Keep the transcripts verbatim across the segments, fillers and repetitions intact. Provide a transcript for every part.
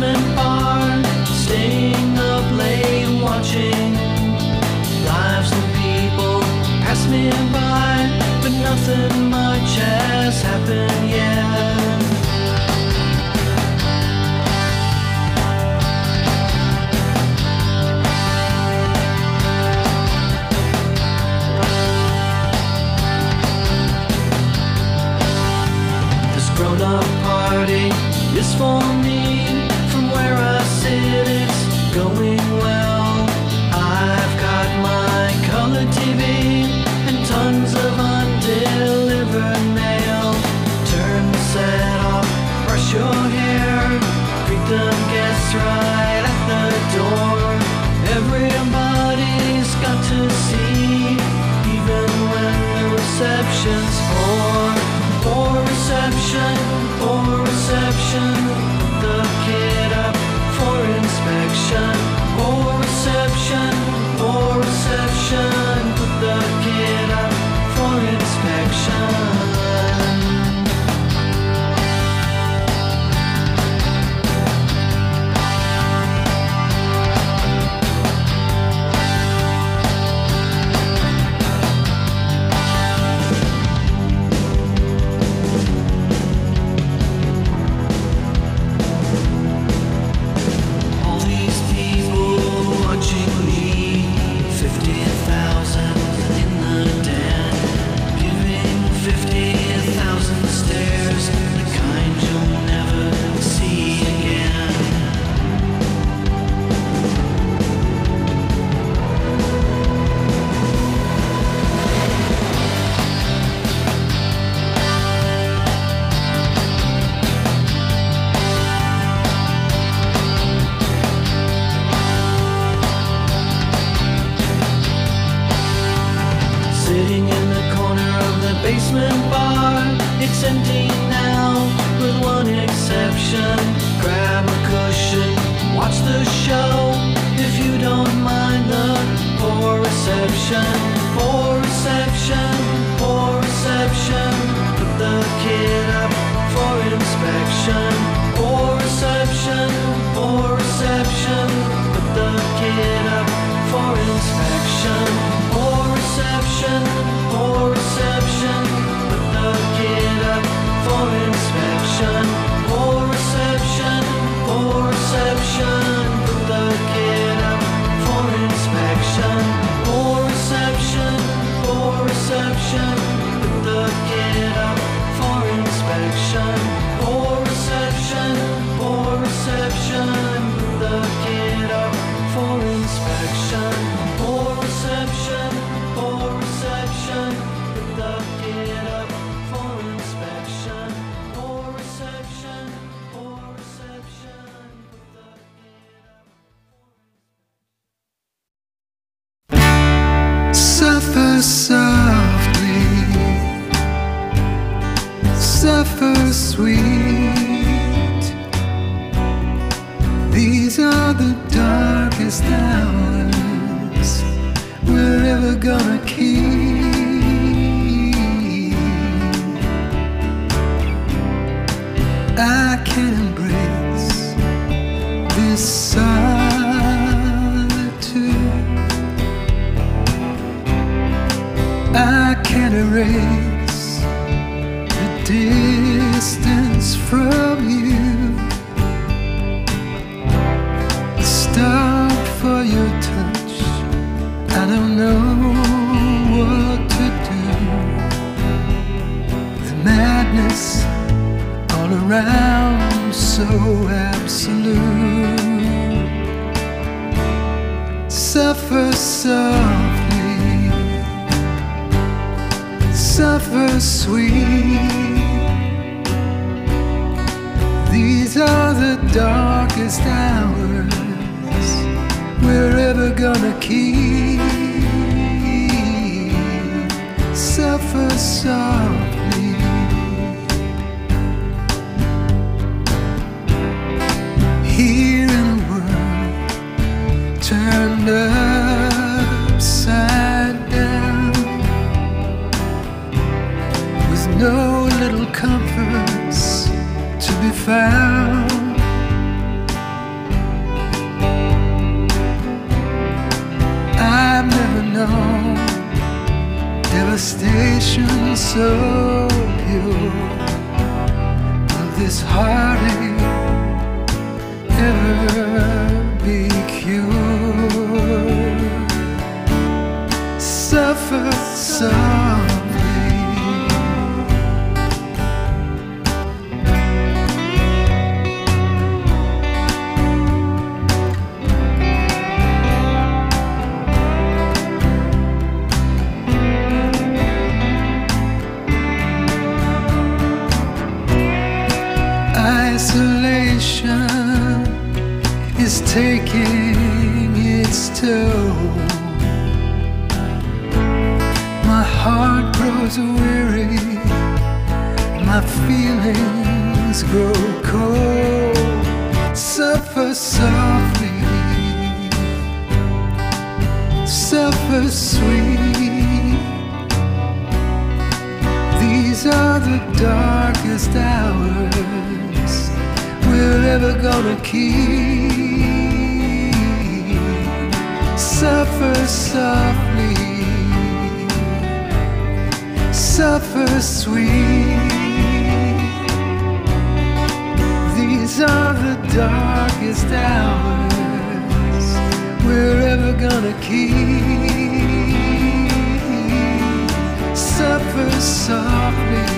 basement bar, staying up late watching lives of people pass me by, but nothing much has happened yet. This grown-up party is for me. From where I sit, it's going well. I've got my color T V and tons of undelivered mail. Turn the set off, brush your hair, greet the guests right at the door. Everybody's got to see, even when the reception's poor. Poor reception, poor reception, put the kid up for inspection. Poor reception, poor reception, put the kid up for inspection. Sitting in the corner of the basement bar, it's empty now, with one exception. Grab a cushion, watch the show, if you don't mind the poor reception. Poor reception, poor reception, put the kid up for inspection. Poor reception, poor reception, put the kid up for inspection. Poor reception, poor reception, put the kid up for inspection. Poor reception, poor reception, put the kid up for inspection. Poor reception, poor reception, put the kid up for inspection. Poor reception, poor reception, put the kid up for inspection. Poor reception, poor reception, put the kid up for inspection. Poor reception, poor reception, put the kid up. Suffer softly, suffer sweet. These are the darkest hours we're ever gonna keep. I can't embrace this solitude. I can't erase the distance from you. Stop for your touch, I don't know what to do. The madness all around, so absolute. Suffer softly, suffer sweet. These are the darkest hours we're ever gonna keep. Suffer softly. Here in a world turned upside down, with no little comforts to be found. devastation so pure. Will this heartache ever be cured? Suffer softly. Isolation is taking its toll. My heart grows weary, my feelings grow cold. Suffer softly, suffer sweet. These are the darkest hours we're ever gonna keep. Suffer softly, suffer sweet. These are the darkest hours we're ever gonna keep. Suffer softly.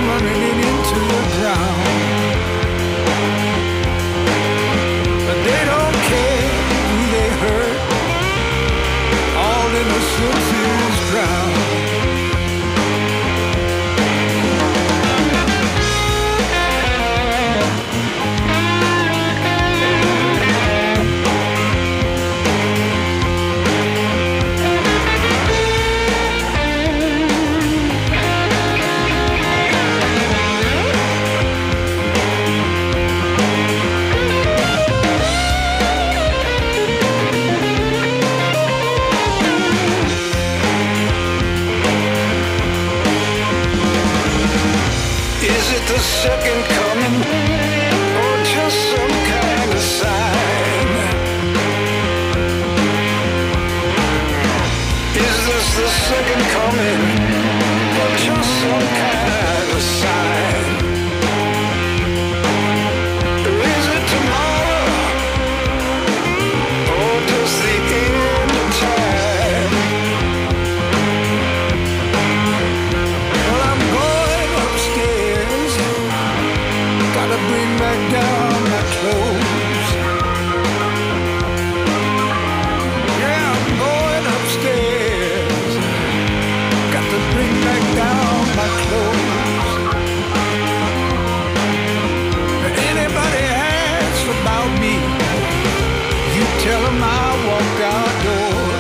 running into the ground. But they don't care who they hurt. All innocence is drowned. The second coming, or just some kind of sign? Is this the second coming, or just some kind of sign? Is it tomorrow, or just the end of time? Well, I'm going upstairs. Gotta bring back down my clothes. Yeah, I'm going upstairs. Got to bring back down my clothes. If anybody asks about me, you tell them I walked outdoors.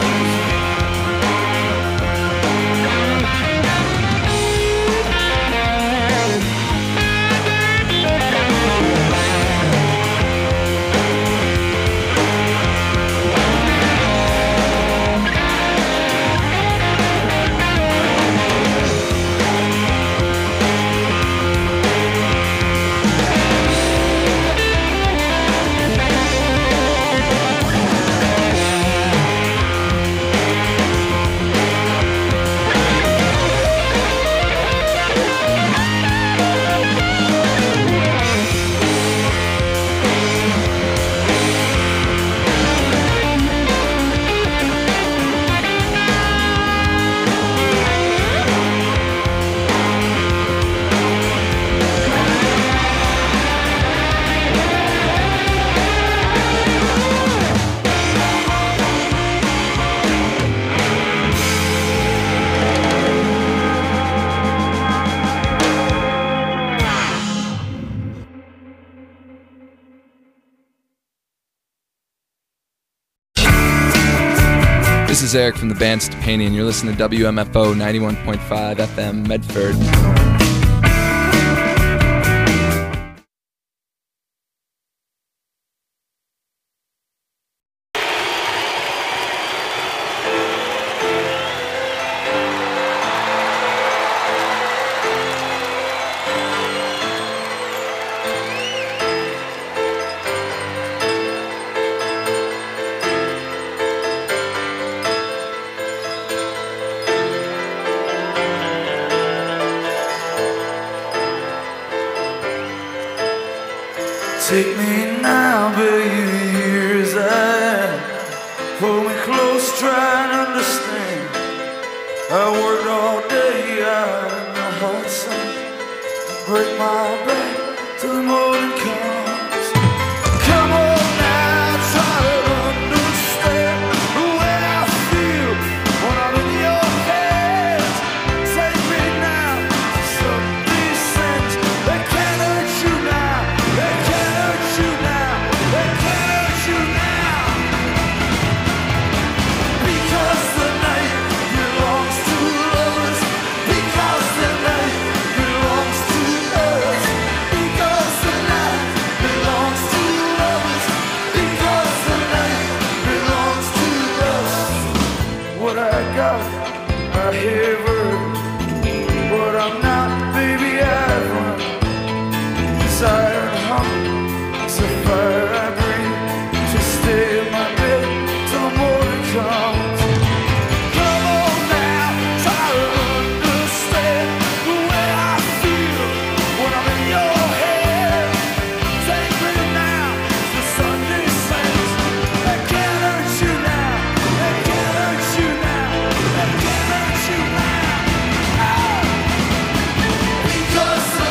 This is Eric from the band Stepanian. You're listening to W M F O ninety-one point five F M Medford. Take me now, baby, here's I am. Hold me close, try and understand. I worked all day out in the hot sun. Break my back till the morning comes. Come on now, try to understand the way I feel when I'm in your hands. Take me now to some descent. They can't hurt you now. They can't hurt you now. They can't hurt you now. Because the night belongs to lovers. Because the night belongs to us. Because the night belongs to lovers. Because the night belongs to us. What I got, I have earned. What I'm not, baby, I've run. Desire and hunger, it's a fire I breathe. To stay in my bed till the morning comes. Come on now, try to understand the way I feel when I'm in your head. Take me now, the sun descends. They can't hurt you now. They can't hurt you now. They can't hurt you now. Ah. Because the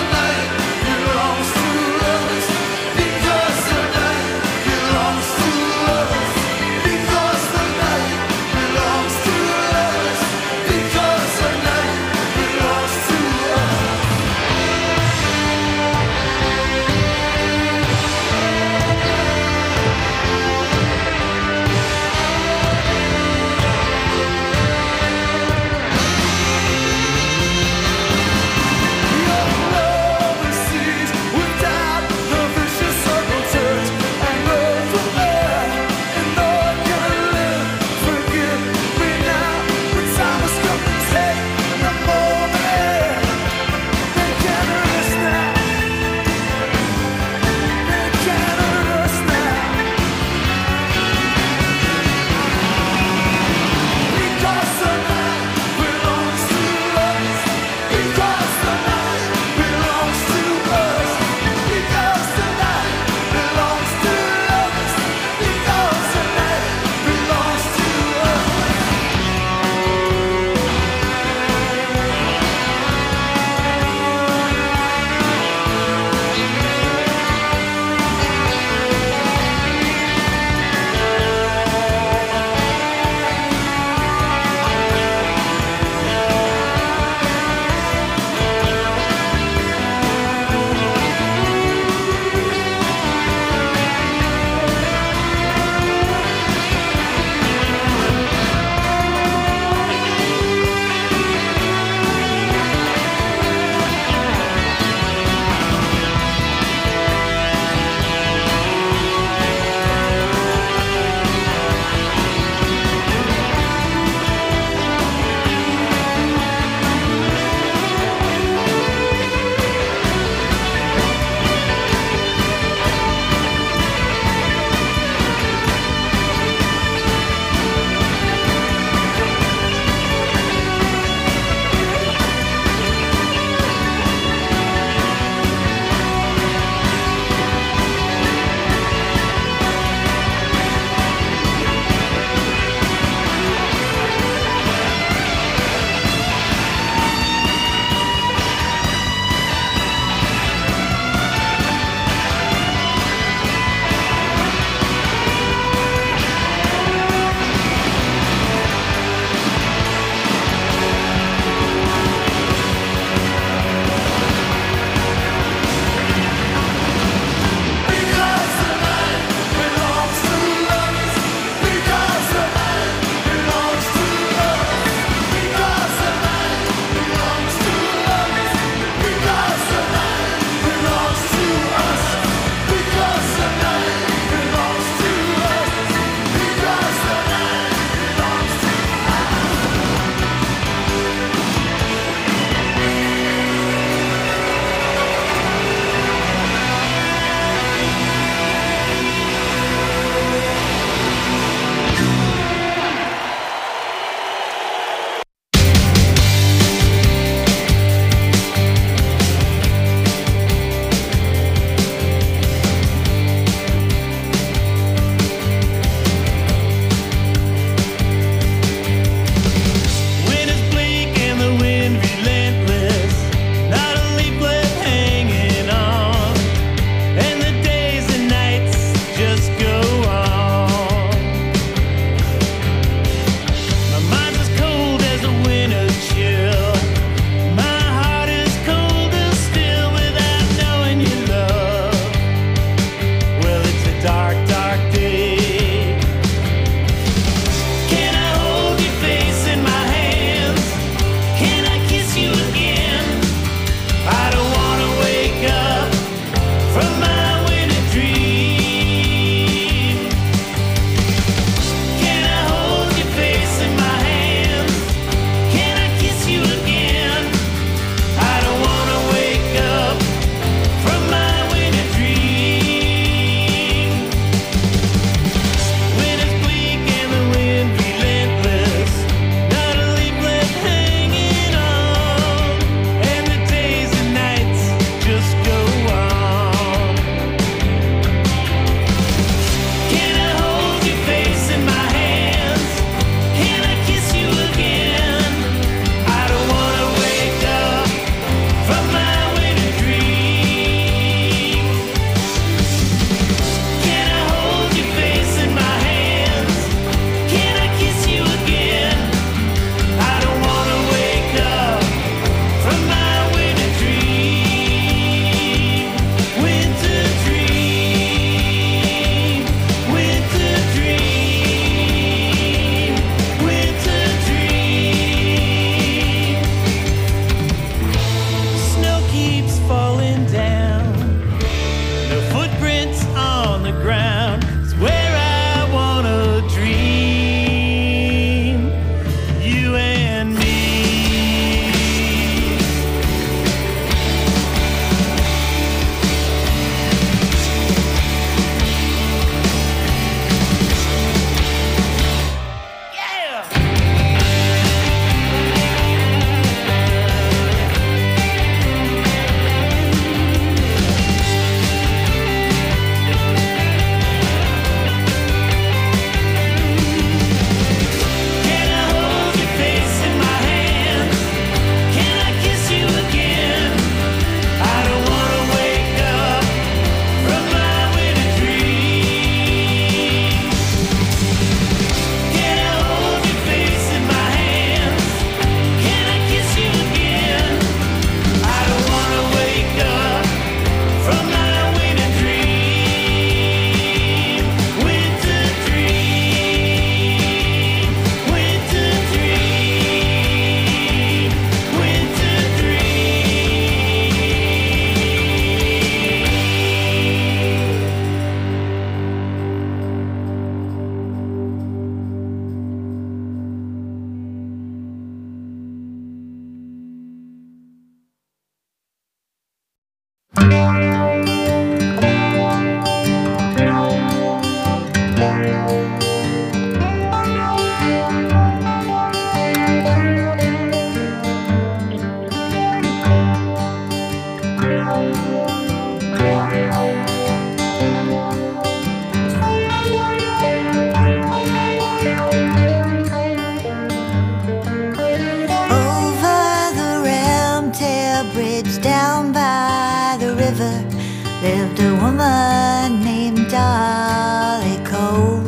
bridge down by the river lived a woman named Dolly Cole.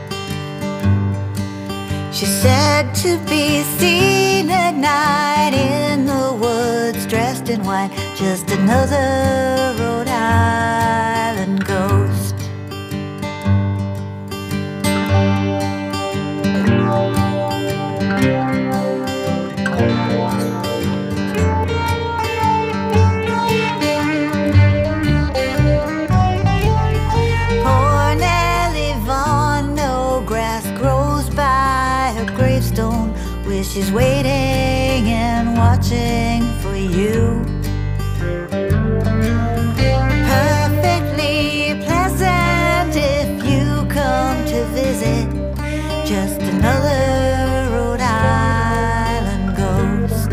She said to be seen at night in the woods, dressed in white, just another Rhode Island ghost. Poor Nellie Vaughan, no grass grows by her gravestone, where she's waiting and watching for you. Perfectly pleasant if you come to visit, just another Rhode Island ghost.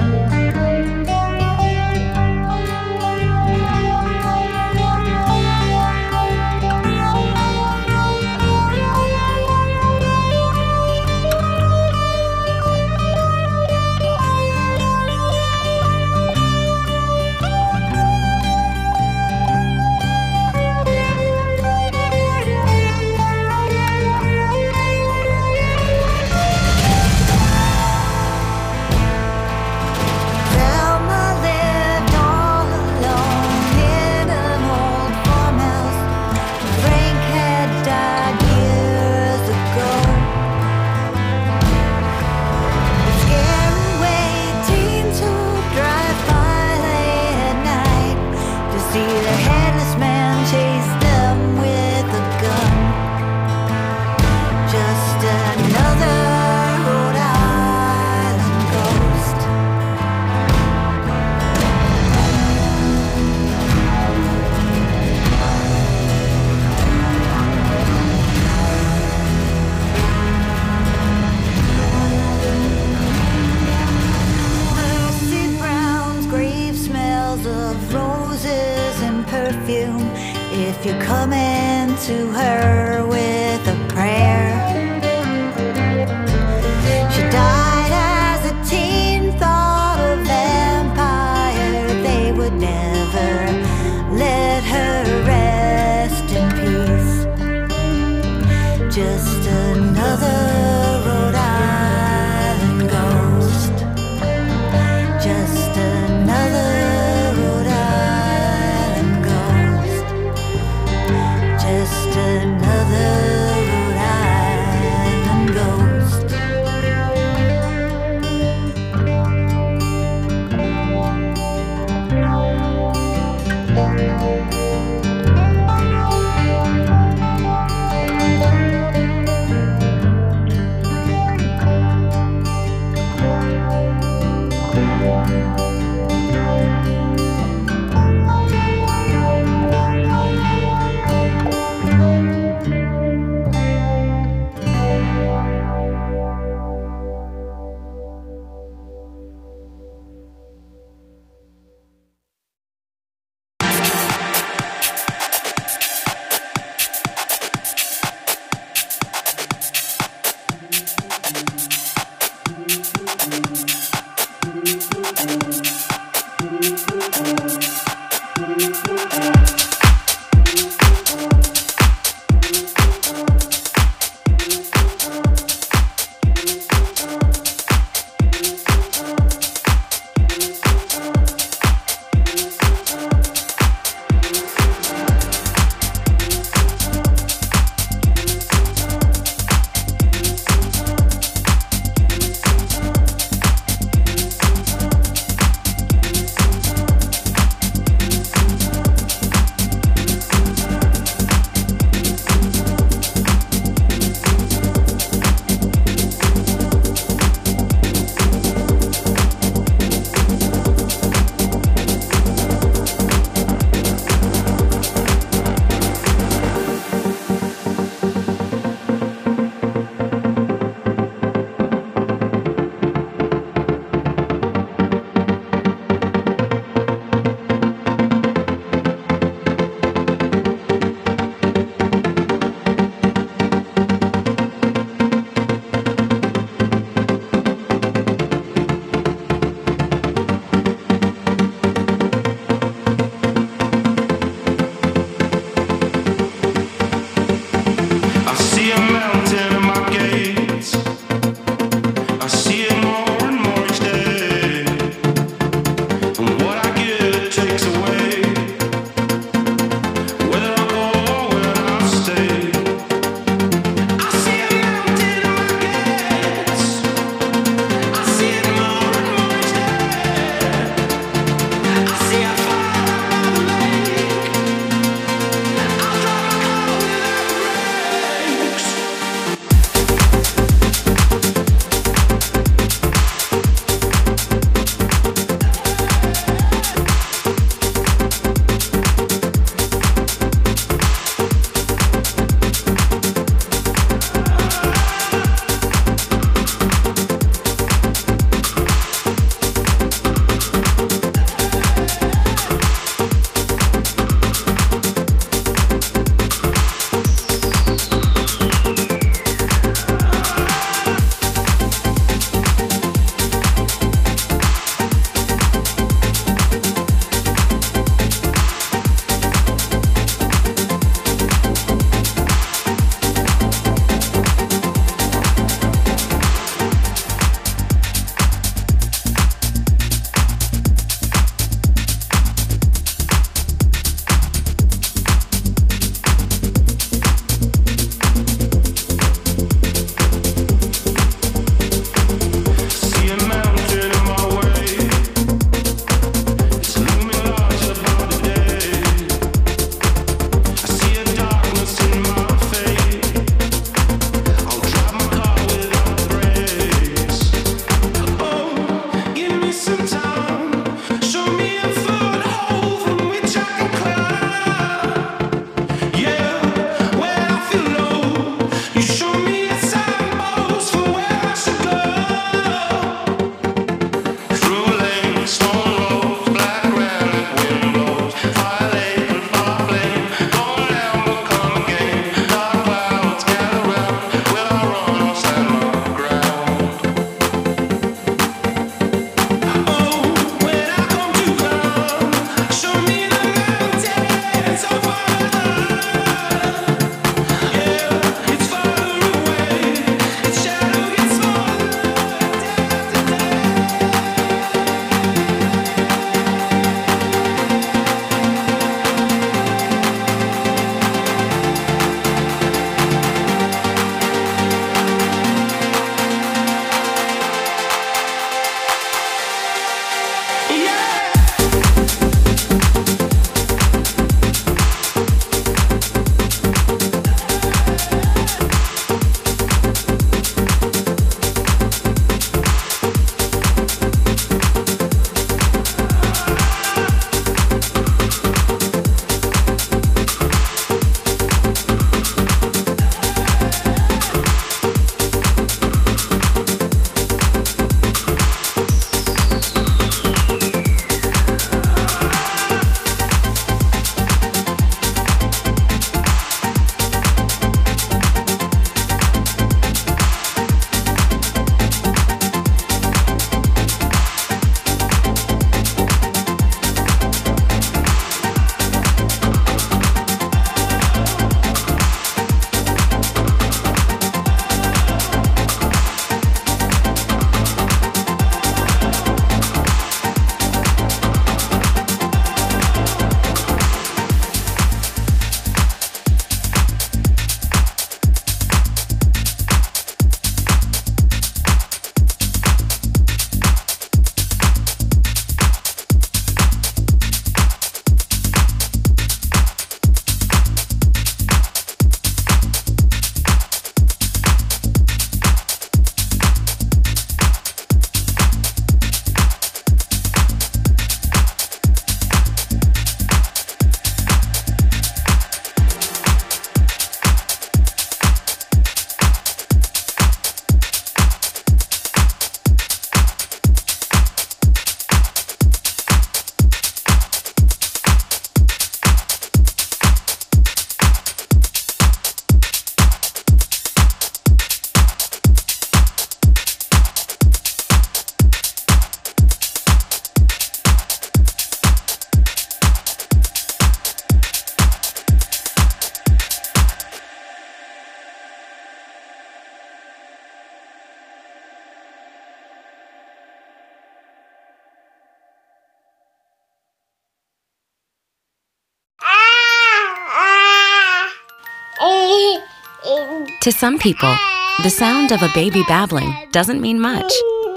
If you're coming to her with a prayer. She died as a teen, thought a vampire. They would never let her rest in peace. Just another Rhode Island ghost. Just another Rhode Island ghost. Just another To some people, the sound of a baby babbling doesn't mean much.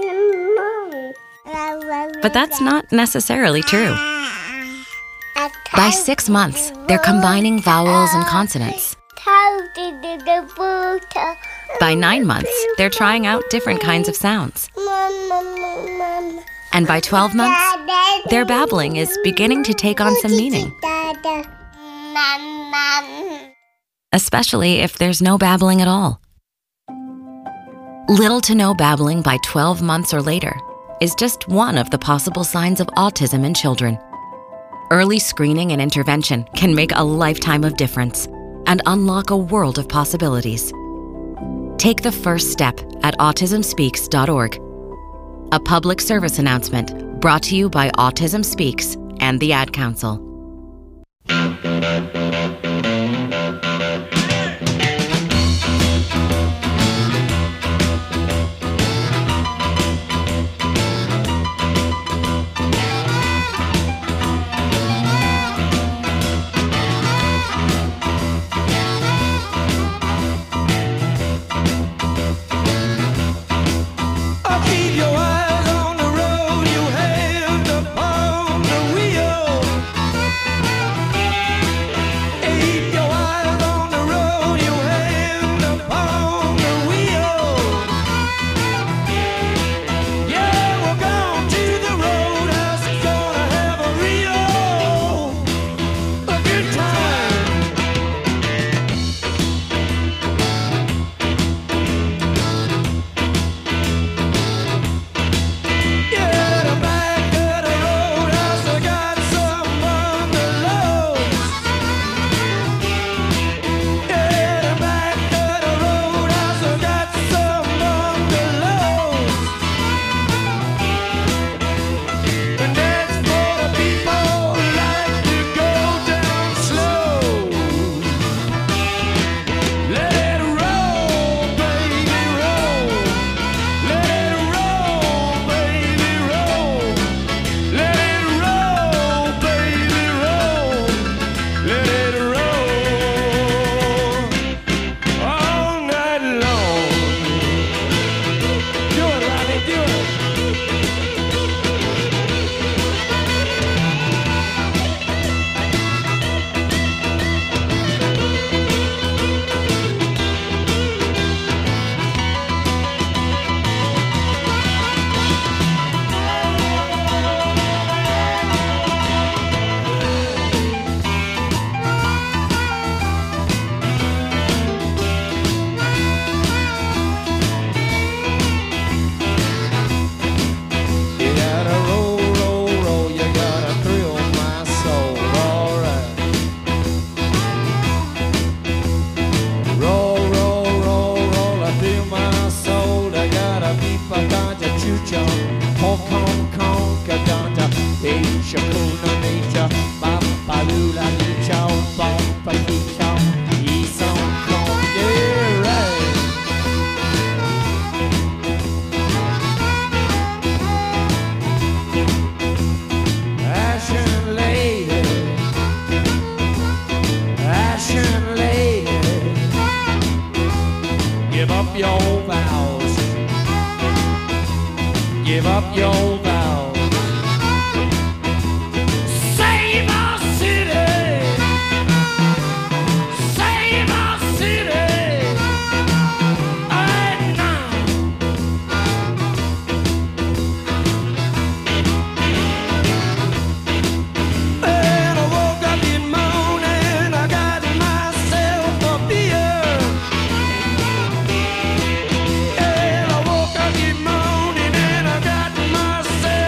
But that's not necessarily true. By six months, they're combining vowels and consonants. By nine months, they're trying out different kinds of sounds. And by twelve months, their babbling is beginning to take on some meaning. Especially if there's no babbling at all. Little to no babbling by twelve months or later is just one of the possible signs of autism in children. Early screening and intervention can make a lifetime of difference and unlock a world of possibilities. Take the first step at autism speaks dot org. A public service announcement brought to you by Autism Speaks and the Ad Council. Keep your eyes on the road, you have to pound the wheel. Hong Kong, Kong, Gadanta, Asia, Kunameter, Bapalula, Nichao, Bampa, Nichao, East Hong Kong, yeah, right. Ashen lady, Ashen lady, give up your vows. Give up your vows. Save our city. Save our city. Right now. And I woke up this morning, I got myself a beer. And I woke up this morning and I got myself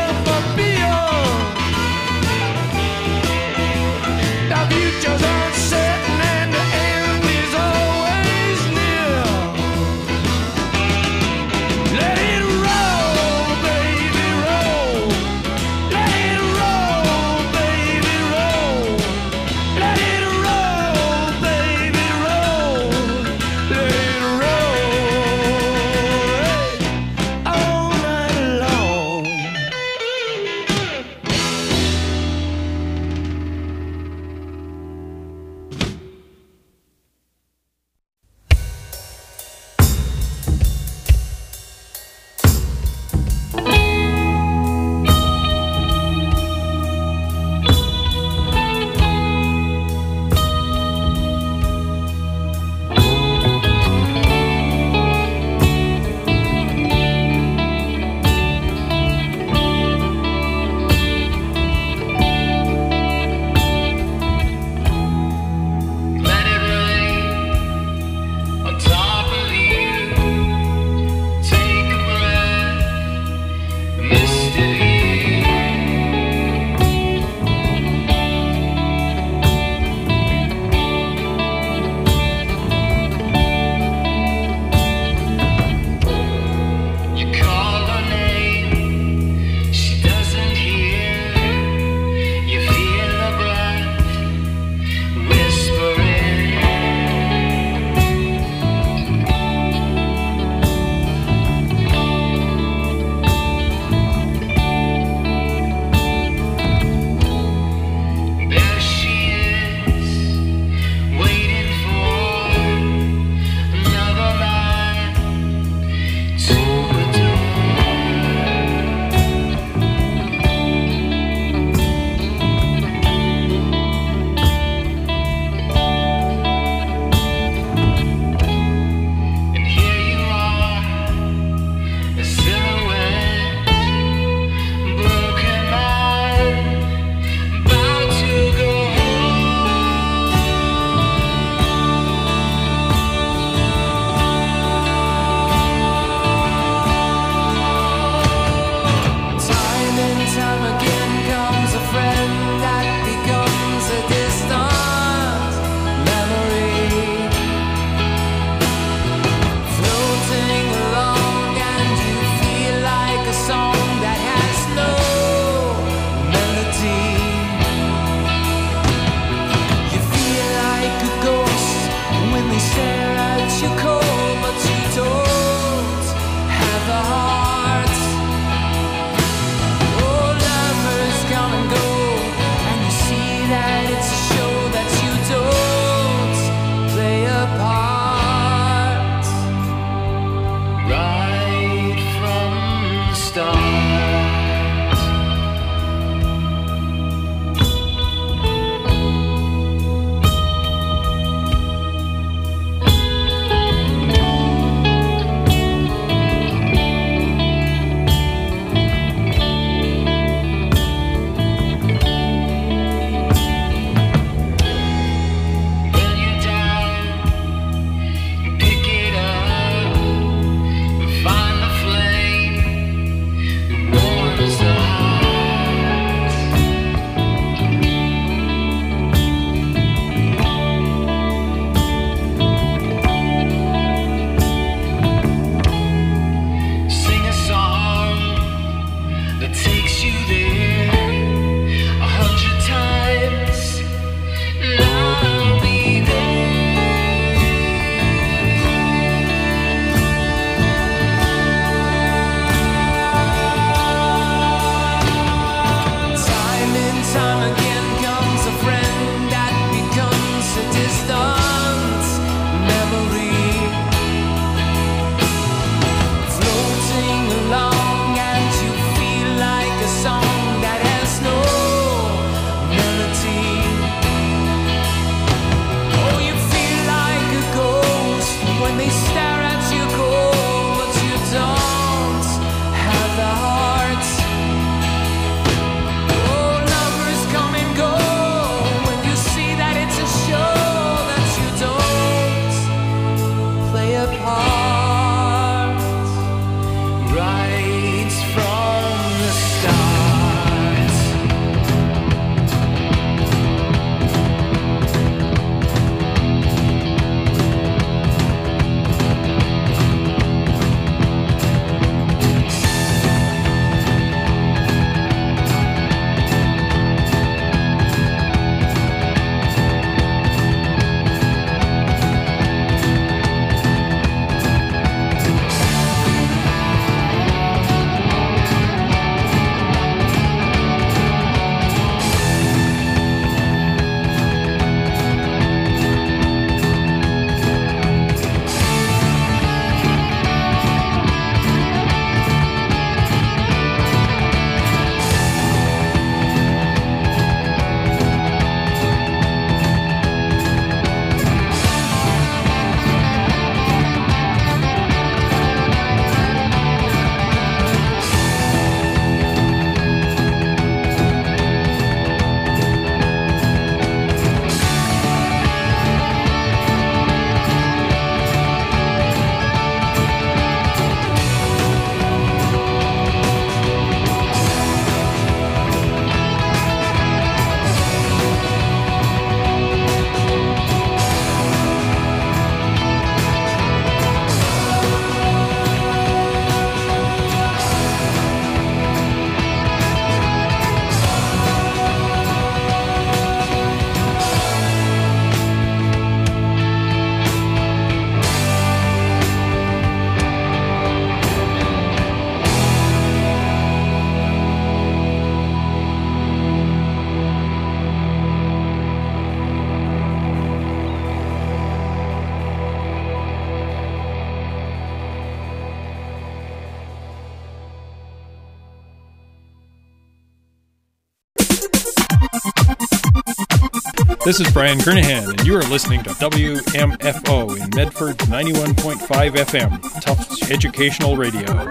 This is Brian Kernahan, and you are listening to W M F O in Medford ninety-one point five F M, Tufts Educational Radio.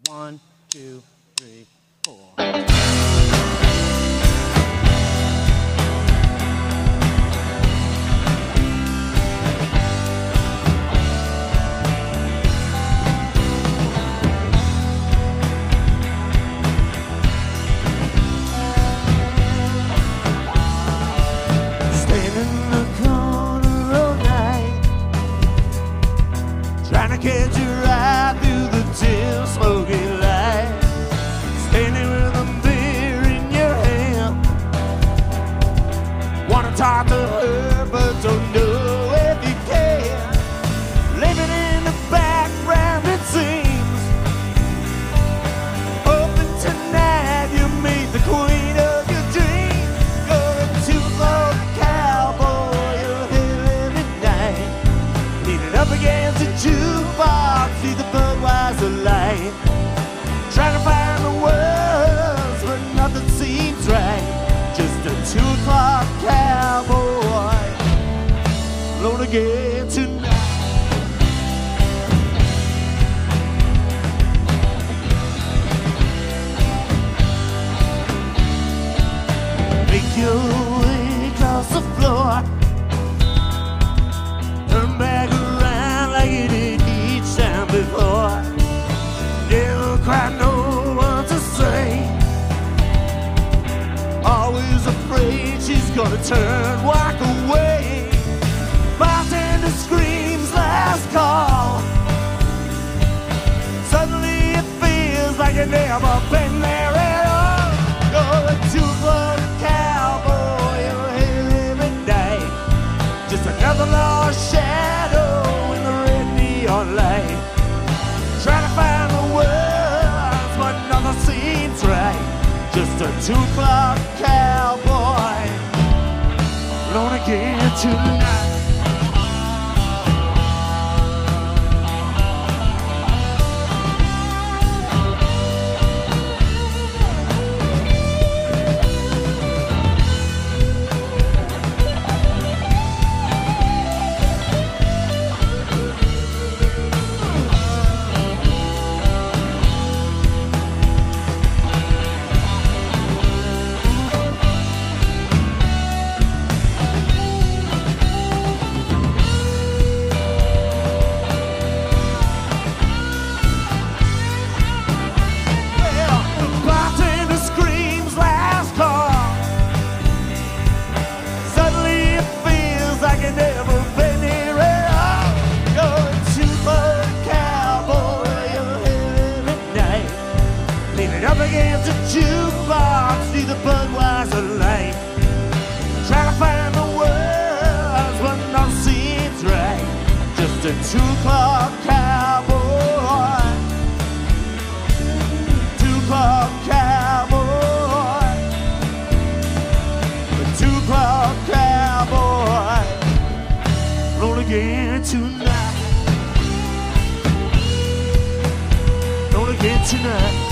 One, two, three, four. Catch your eye through the dim smoky light, standing with a beer in your hand. Wanna talk to her, but don't know if you can. Living in the background, it seems. Hoping tonight you meet the queen of your dreams. Going to the cowboy, you're here every night, leaning up against a jukebox, see the Budweiser light, trying to find the words, but nothing seems right. Just a two o'clock cowboy, alone again tonight. Make your way across the floor, turn back around like you did each time before. Never quite know what to say, always afraid she's gonna turn, walk away. Bartender screams last call, suddenly it feels like you've never been there at all. You're a two-club cowboy, you're here every night, just another lost shadow in the red neon light, trying to find the words, but nothing seems right. Just a two o'clock cowboy, alone again tonight. Up against a jukebox, see the Budweiser light, trying to find the words, but nothing seems right. Just a two o'clock cowboy, two o'clock cowboy, a two o'clock cowboy, roll again tonight, roll again tonight.